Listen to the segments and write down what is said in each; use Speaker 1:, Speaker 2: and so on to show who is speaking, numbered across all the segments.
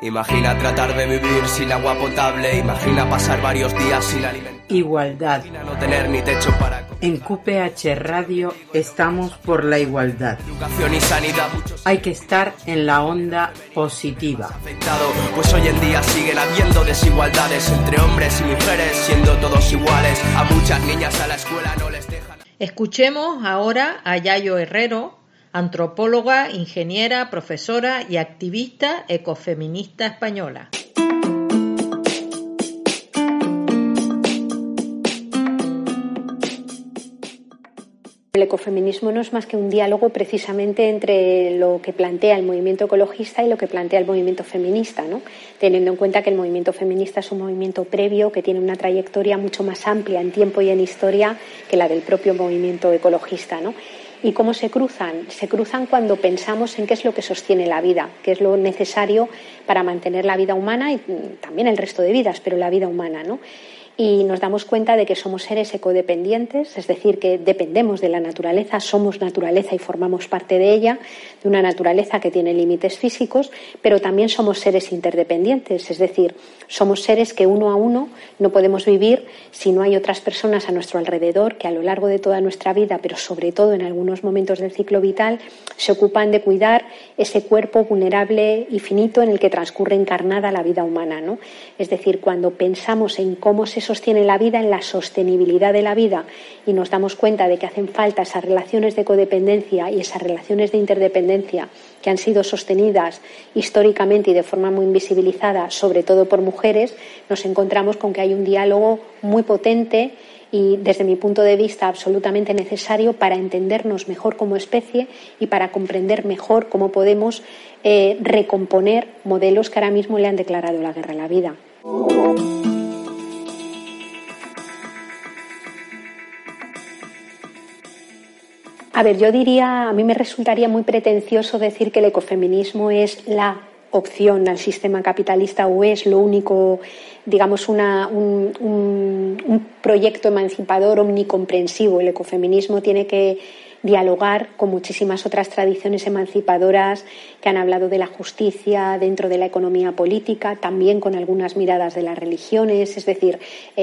Speaker 1: Imagina tratar de vivir sin agua potable, imagina pasar varios días sin alimento.
Speaker 2: Igualdad.
Speaker 1: Imagina no tener ni techo para comer.
Speaker 2: En QPH Radio estamos por la igualdad.
Speaker 1: Educación y sanidad,
Speaker 2: Hay que estar en la onda positiva.
Speaker 1: afectado, pues hoy en día siguen habiendo desigualdades entre hombres y mujeres, siendo todos iguales. A muchas niñas a la escuela no les dejan.
Speaker 3: Escuchemos ahora a Yayo Herrero, antropóloga, ingeniera, profesora y activista ecofeminista española.
Speaker 4: El ecofeminismo no es más que un diálogo precisamente entre lo que plantea el movimiento ecologista y lo que plantea el movimiento feminista, ¿no? Teniendo en cuenta que el movimiento feminista es un movimiento previo que tiene una trayectoria mucho más amplia en tiempo y en historia que la del propio movimiento ecologista, ¿no? ¿Y cómo se cruzan? Se cruzan cuando pensamos en qué es lo que sostiene la vida, qué es lo necesario para mantener la vida humana y también el resto de vidas, pero la vida humana, ¿no? Y nos damos cuenta de que somos seres ecodependientes, es decir, que dependemos de la naturaleza, somos naturaleza y formamos parte de ella, de una naturaleza que tiene límites físicos, pero también somos seres interdependientes, es decir, somos seres que uno a uno no podemos vivir si no hay otras personas a nuestro alrededor que a lo largo de toda nuestra vida, pero sobre todo en algunos momentos del ciclo vital, se ocupan de cuidar ese cuerpo vulnerable y finito en el que transcurre encarnada la vida humana, ¿no? Es decir, cuando pensamos en cómo se sostiene la vida, en la sostenibilidad de la vida, y nos damos cuenta de que hacen falta esas relaciones de codependencia y esas relaciones de interdependencia que han sido sostenidas históricamente y de forma muy invisibilizada, sobre todo por mujeres, nos encontramos con que hay un diálogo muy potente y, desde mi punto de vista, absolutamente necesario para entendernos mejor como especie y para comprender mejor cómo podemos recomponer modelos que ahora mismo le han declarado la guerra a la vida. A ver, yo diría, a mí me resultaría muy pretencioso decir que el ecofeminismo es la opción al sistema capitalista o es lo único, digamos, un proyecto emancipador omnicomprensivo. El ecofeminismo tiene que dialogar con muchísimas otras tradiciones emancipadoras que han hablado de la justicia dentro de la economía política, también con algunas miradas de las religiones, es decir,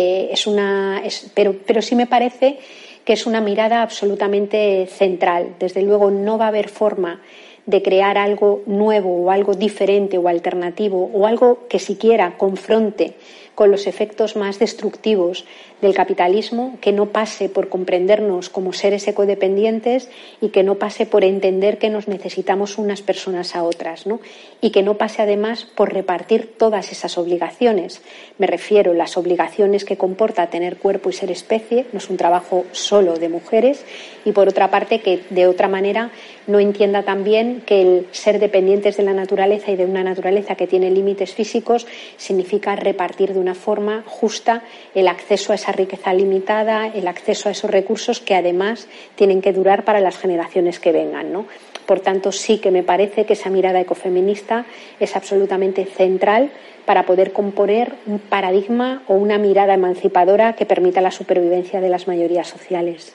Speaker 4: pero sí me parece que es una mirada absolutamente central. Desde luego no va a haber forma de crear algo nuevo o algo diferente o alternativo o algo que siquiera confronte con los efectos más destructivos del capitalismo, que no pase por comprendernos como seres ecodependientes y que no pase por entender que nos necesitamos unas personas a otras, ¿no? Y que no pase además por repartir todas esas obligaciones. Me refiero a las obligaciones que comporta tener cuerpo y ser especie, no es un trabajo solo de mujeres, y por otra parte que de otra manera no entienda también que el ser dependientes de la naturaleza y de una naturaleza que tiene límites físicos significa repartir de una forma justa el acceso a esa riqueza limitada, el acceso a esos recursos que además tienen que durar para las generaciones que vengan, ¿no? Por tanto, sí que me parece que esa mirada ecofeminista es absolutamente central para poder componer un paradigma o una mirada emancipadora que permita la supervivencia de las mayorías sociales.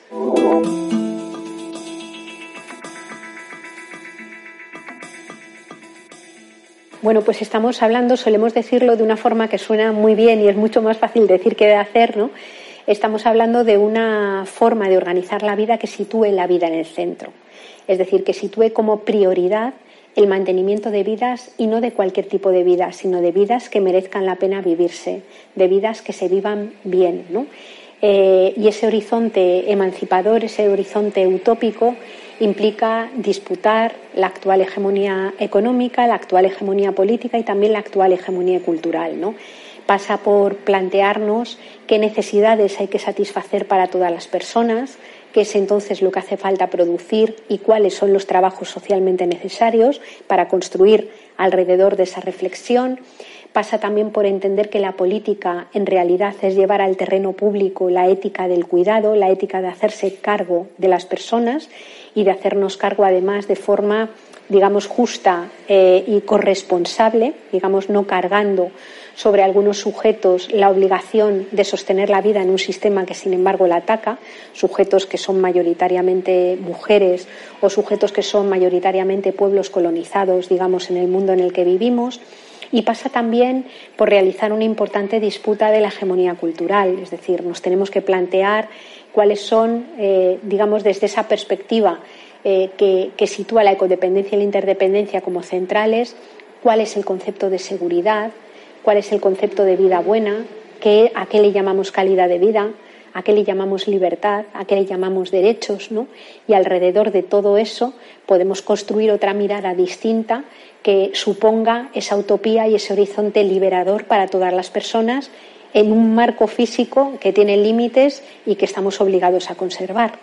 Speaker 4: Bueno, pues estamos hablando, solemos decirlo de una forma que suena muy bien y es mucho más fácil decir que de hacer, ¿no? Estamos hablando de una forma de organizar la vida que sitúe la vida en el centro. Es decir, que sitúe como prioridad el mantenimiento de vidas, y no de cualquier tipo de vidas, sino de vidas que merezcan la pena vivirse, de vidas que se vivan bien, ¿no? Y ese horizonte emancipador, ese horizonte utópico, implica disputar la actual hegemonía económica, la actual hegemonía política y también la actual hegemonía cultural, ¿no? Pasa por plantearnos qué necesidades hay que satisfacer para todas las personas, qué es entonces lo que hace falta producir y cuáles son los trabajos socialmente necesarios para construir alrededor de esa reflexión. Pasa también por entender que la política en realidad es llevar al terreno público la ética del cuidado, la ética de hacerse cargo de las personas y de hacernos cargo además de forma, digamos, justa y corresponsable, digamos, no cargando sobre algunos sujetos la obligación de sostener la vida en un sistema que sin embargo la ataca, sujetos que son mayoritariamente mujeres o sujetos que son mayoritariamente pueblos colonizados, digamos, en el mundo en el que vivimos. Y pasa también por realizar una importante disputa de la hegemonía cultural, es decir, nos tenemos que plantear cuáles son, digamos, desde esa perspectiva que sitúa la ecodependencia y la interdependencia como centrales, cuál es el concepto de seguridad, cuál es el concepto de vida buena, a qué le llamamos calidad de vida, a qué le llamamos libertad, a qué le llamamos derechos, ¿no? Y alrededor de todo eso podemos construir otra mirada distinta que suponga esa utopía y ese horizonte liberador para todas las personas en un marco físico que tiene límites y que estamos obligados a conservar.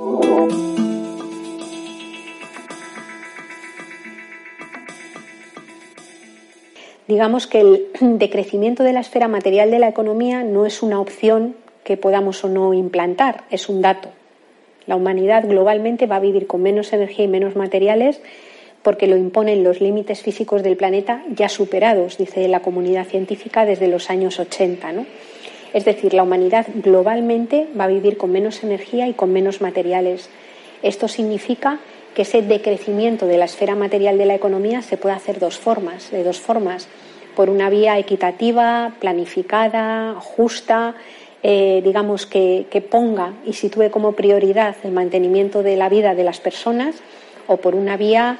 Speaker 4: Digamos que el decrecimiento de la esfera material de la economía no es una opción que podamos o no implantar, es un dato. La humanidad globalmente va a vivir con menos energía y menos materiales porque lo imponen los límites físicos del planeta ya superados, dice la comunidad científica, desde los años 80, ¿no? Es decir, la humanidad globalmente va a vivir con menos energía y con menos materiales. Esto significa que ese decrecimiento de la esfera material de la economía se puede hacer de dos formas, por una vía equitativa, planificada, justa, digamos que ponga y sitúe como prioridad el mantenimiento de la vida de las personas, o por una vía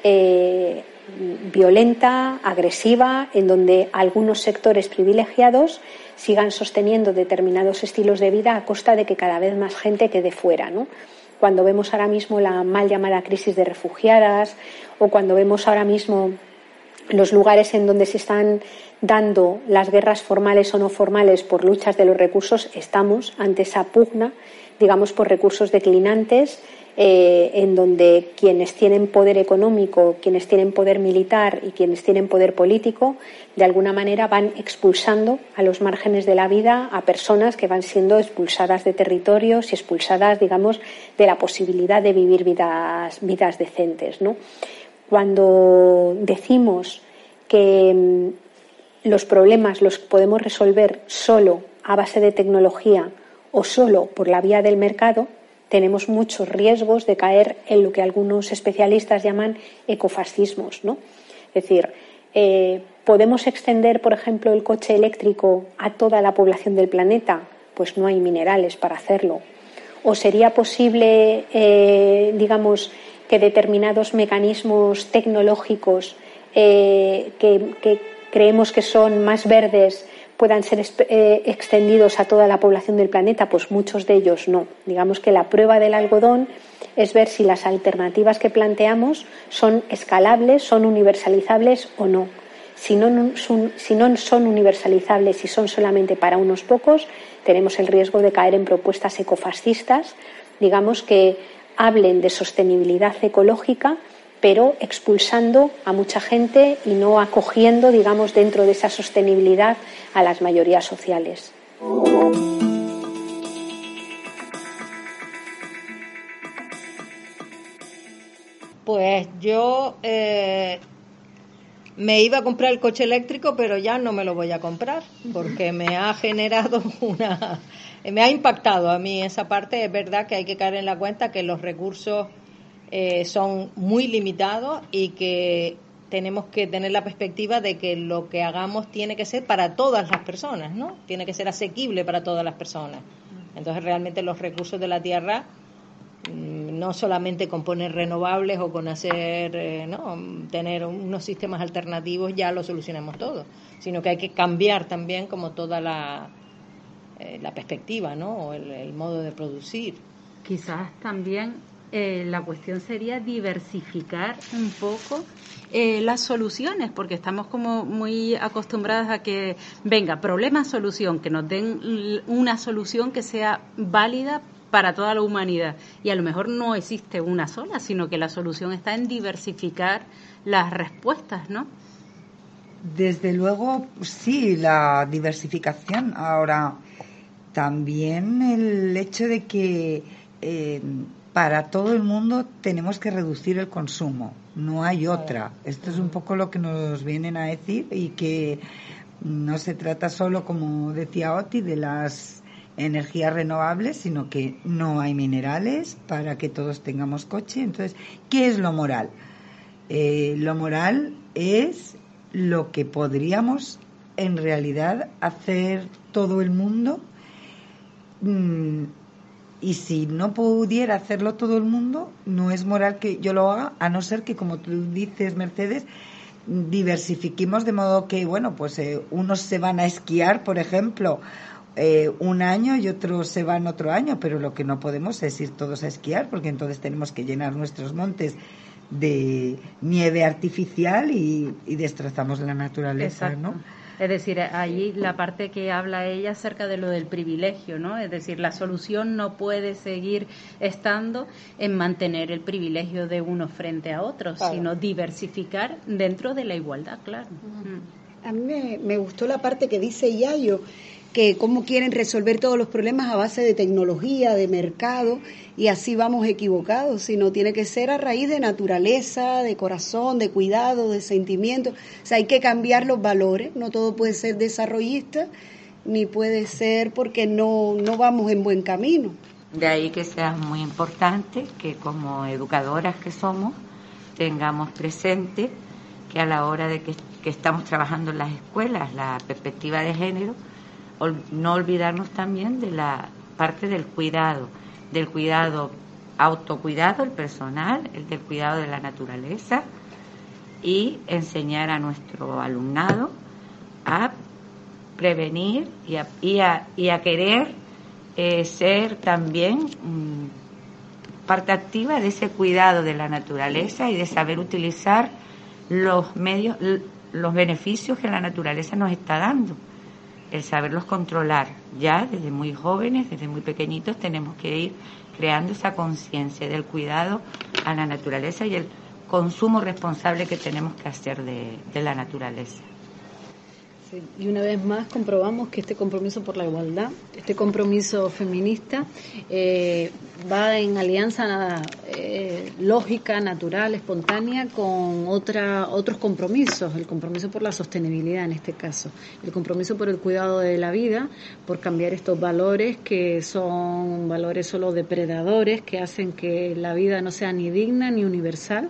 Speaker 4: violenta, agresiva, en donde algunos sectores privilegiados sigan sosteniendo determinados estilos de vida a costa de que cada vez más gente quede fuera, ¿no? Cuando vemos ahora mismo la mal llamada crisis de refugiadas, o cuando vemos ahora mismo los lugares en donde se están dando las guerras formales o no formales por luchas de los recursos, estamos ante esa pugna, digamos, por recursos declinantes, en donde quienes tienen poder económico, quienes tienen poder militar y quienes tienen poder político, de alguna manera van expulsando a los márgenes de la vida a personas que van siendo expulsadas de territorios y expulsadas, digamos, de la posibilidad de vivir vidas decentes, ¿no? Cuando decimos que los problemas los podemos resolver solo a base de tecnología o solo por la vía del mercado, tenemos muchos riesgos de caer en lo que algunos especialistas llaman ecofascismos, ¿no? Es decir, ¿podemos extender, por ejemplo, el coche eléctrico a toda la población del planeta? Pues no hay minerales para hacerlo. ¿O sería posible, digamos, que determinados mecanismos tecnológicos que creemos que son más verdes puedan ser extendidos a toda la población del planeta? Pues muchos de ellos no. Digamos que la prueba del algodón es ver si las alternativas que planteamos son escalables, son universalizables o no. Si no son universalizables y son solamente para unos pocos, tenemos el riesgo de caer en propuestas ecofascistas, digamos, que hablen de sostenibilidad ecológica, pero expulsando a mucha gente y no acogiendo, digamos, dentro de esa sostenibilidad a las mayorías sociales.
Speaker 3: Pues yo me iba a comprar el coche eléctrico, pero ya no me lo voy a comprar porque me ha generado me ha impactado a mí esa parte. Es verdad que hay que caer en la cuenta que los recursos son muy limitados y que tenemos que tener la perspectiva de que lo que hagamos tiene que ser para todas las personas, ¿no? Tiene que ser asequible para todas las personas. Entonces, realmente los recursos de la tierra, no solamente con poner renovables o con hacer, tener unos sistemas alternativos ya lo solucionamos todo, sino que hay que cambiar también como toda la perspectiva, ¿no? O el modo de producir.
Speaker 5: Quizás también la cuestión sería diversificar un poco las soluciones, porque estamos como muy acostumbradas a que venga problema, solución, que nos den una solución que sea válida para toda la humanidad, y a lo mejor no existe una sola, sino que la solución está en diversificar las respuestas, ¿no?
Speaker 6: Desde luego, sí, la diversificación. Ahora, también el hecho de que para todo el mundo tenemos que reducir el consumo, no hay otra. Esto es un poco lo que nos vienen a decir, y que no se trata solo, como decía Oti, de las energías renovables, sino que no hay minerales para que todos tengamos coche. Entonces, ¿qué es lo moral? Lo moral es lo que podríamos en realidad hacer todo el mundo. Y si no pudiera hacerlo todo el mundo, no es moral que yo lo haga, a no ser que, como tú dices, Mercedes, diversifiquemos de modo que, bueno, pues unos se van a esquiar, por ejemplo, un año y otros se van otro año, pero lo que no podemos es ir todos a esquiar, porque entonces tenemos que llenar nuestros montes de nieve artificial y destrozamos la naturaleza. Exacto. ¿No?
Speaker 5: Es decir, allí la parte que habla ella acerca de lo del privilegio, ¿no? Es decir, la solución no puede seguir estando en mantener el privilegio de unos frente a otros, claro, sino diversificar dentro de la igualdad, claro.
Speaker 7: A mí me gustó la parte que dice Yayo, que cómo quieren resolver todos los problemas a base de tecnología, de mercado, y así vamos equivocados, sino tiene que ser a raíz de naturaleza, de corazón, de cuidado, de sentimiento. O sea, hay que cambiar los valores, no todo puede ser desarrollista, ni puede ser porque no vamos en buen camino.
Speaker 8: De ahí que sea muy importante que como educadoras que somos, tengamos presente que a la hora de que estamos trabajando en las escuelas, la perspectiva de género, no olvidarnos también de la parte del cuidado autocuidado, el personal, el del cuidado de la naturaleza, y enseñar a nuestro alumnado a prevenir y a querer ser también parte activa de ese cuidado de la naturaleza y de saber utilizar los medios, los beneficios que la naturaleza nos está dando. El saberlos controlar, ya desde muy jóvenes, desde muy pequeñitos, tenemos que ir creando esa conciencia del cuidado a la naturaleza y el consumo responsable que tenemos que hacer de la naturaleza.
Speaker 7: Sí, y una vez más comprobamos que este compromiso por la igualdad, este compromiso feminista, va en alianza lógica, natural, espontánea con otros compromisos, el compromiso por la sostenibilidad en este caso, el compromiso por el cuidado de la vida, por cambiar estos valores que son valores solo depredadores, que hacen que la vida no sea ni digna ni universal.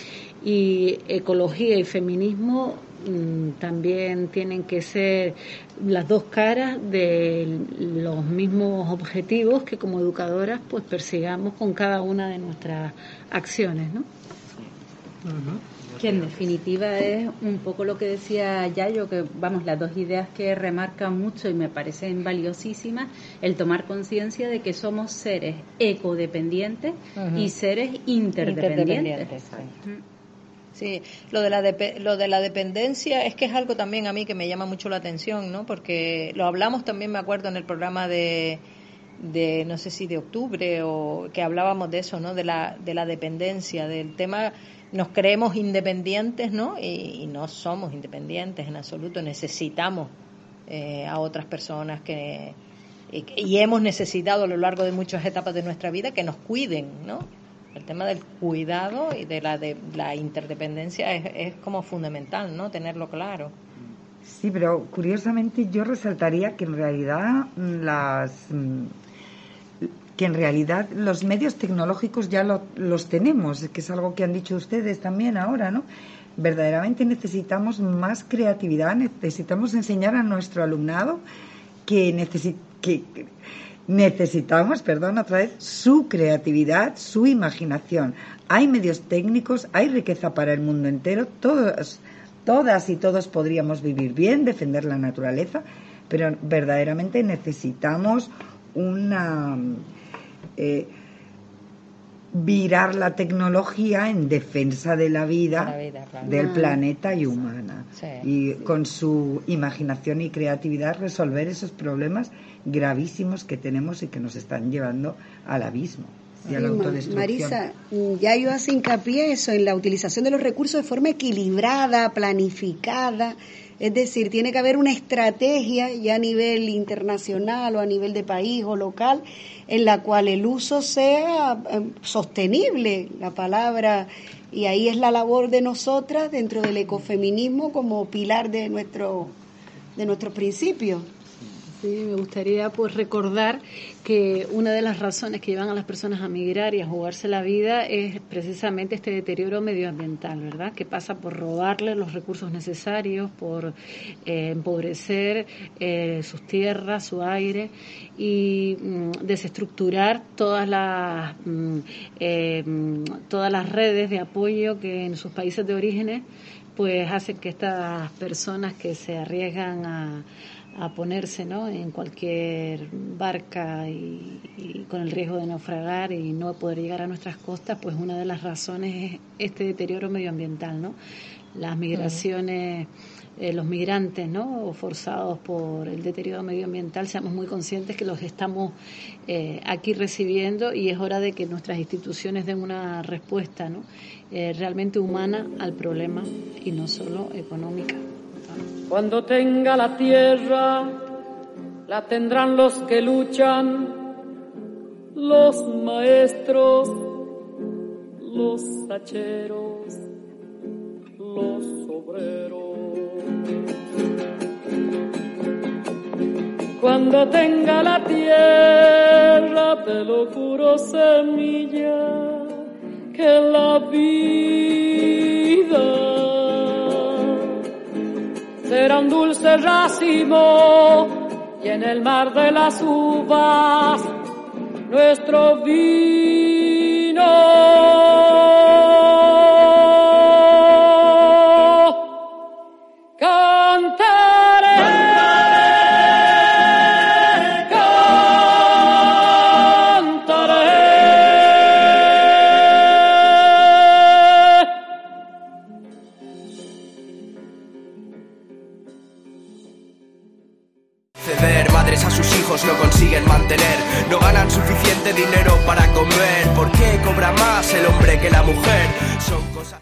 Speaker 7: Y ecología y feminismo también tienen que ser las dos caras de los mismos objetivos que como educadoras pues persigamos con cada una de nuestras acciones, ¿no?
Speaker 5: Que en definitiva es un poco lo que decía Yayo, que vamos, las dos ideas que remarcan mucho y me parecen valiosísimas, el tomar conciencia de que somos seres ecodependientes y seres interdependientes.
Speaker 3: Sí, lo de la dependencia es que es algo también a mí que me llama mucho la atención, ¿no? Porque lo hablamos también, me acuerdo, en el programa de no sé si de octubre, o que hablábamos de eso, ¿no? De la dependencia, del tema. Nos creemos independientes, ¿no? Y no somos independientes en absoluto. Necesitamos a otras personas y hemos necesitado a lo largo de muchas etapas de nuestra vida que nos cuiden, ¿no? El tema del cuidado y de la interdependencia es como fundamental, ¿no? Tenerlo claro.
Speaker 6: Sí, pero curiosamente yo resaltaría que en realidad los medios tecnológicos ya los tenemos, que es algo que han dicho ustedes también ahora, ¿no? Verdaderamente necesitamos más creatividad, necesitamos enseñar a nuestro alumnado que necesitamos, otra vez, su creatividad, su imaginación. Hay medios técnicos, hay riqueza para el mundo entero, todas y todos podríamos vivir bien, defender la naturaleza, pero verdaderamente necesitamos virar la tecnología en defensa de la vida, claro, del planeta y humana. Sí, con su imaginación y creatividad resolver esos problemas gravísimos que tenemos y que nos están llevando al abismo y a la autodestrucción.
Speaker 7: Marisa, ya yo hace hincapié eso en la utilización de los recursos de forma equilibrada, planificada. Es decir, tiene que haber una estrategia ya a nivel internacional o a nivel de país o local en la cual el uso sea sostenible, la palabra, y ahí es la labor de nosotras dentro del ecofeminismo como pilar de nuestros principios. Sí, me gustaría pues recordar que una de las razones que llevan a las personas a migrar y a jugarse la vida es precisamente este deterioro medioambiental, ¿verdad? Que pasa por robarle los recursos necesarios, por empobrecer sus tierras, su aire y desestructurar todas las redes de apoyo que en sus países de orígenes pues hacen que estas personas que se arriesgan a ponerse, ¿no?, en cualquier barca y con el riesgo de naufragar y no poder llegar a nuestras costas, pues una de las razones es este deterioro medioambiental, ¿no? Las migraciones, los migrantes, ¿no?, forzados por el deterioro medioambiental, seamos muy conscientes que los estamos aquí recibiendo y es hora de que nuestras instituciones den una respuesta, ¿no?, realmente humana al problema y no solo económica.
Speaker 9: Cuando tenga la tierra, la tendrán los que luchan, los maestros, los hacheros, los obreros. Cuando tenga la tierra, te lo juro, semilla, que la vida será un dulce racimo y en el mar de las uvas nuestro vino. Cantaré, cantaré.
Speaker 1: Madres a sus hijos no consiguen mantener, no ganan suficiente dinero para comer. ¿Por qué cobra más el hombre que la mujer? Son cosas